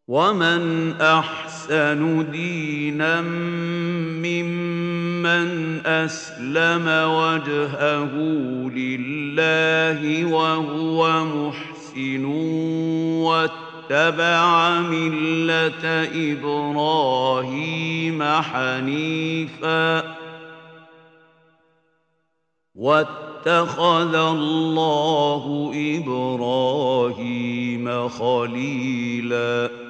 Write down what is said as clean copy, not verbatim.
ومن أحسن دينا ممن أسلم وجهه لله وهو محسن واتبع ملة إبراهيم حنيفا واتخذ الله إبراهيم خليلا